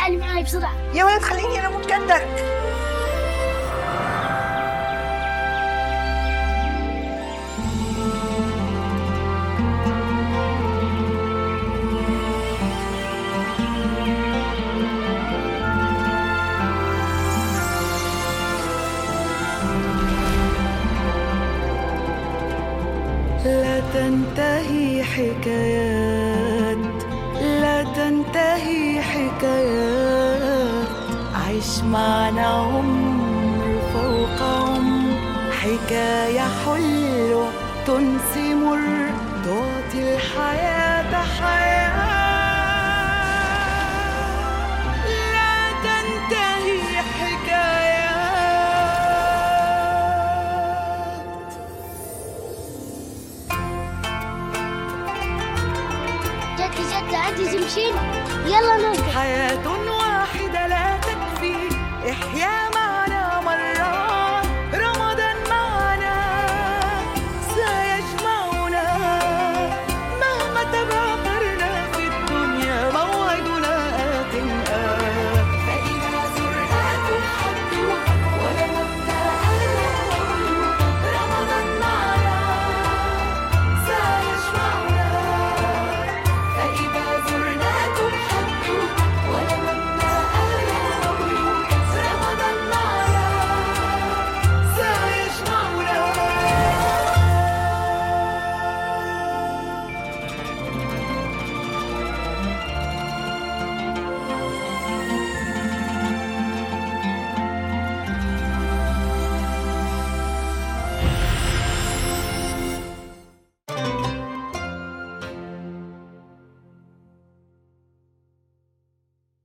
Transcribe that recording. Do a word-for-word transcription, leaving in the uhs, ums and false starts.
تعالي معاي بسرعة. يا ولد خليني أنا متقدر. لا تنتهي حكايات، لا تنتهي حكايات، عيش معنا عمر فوق عمر، حكاية حلوة تنسي مر، تعطي الحياة حياة.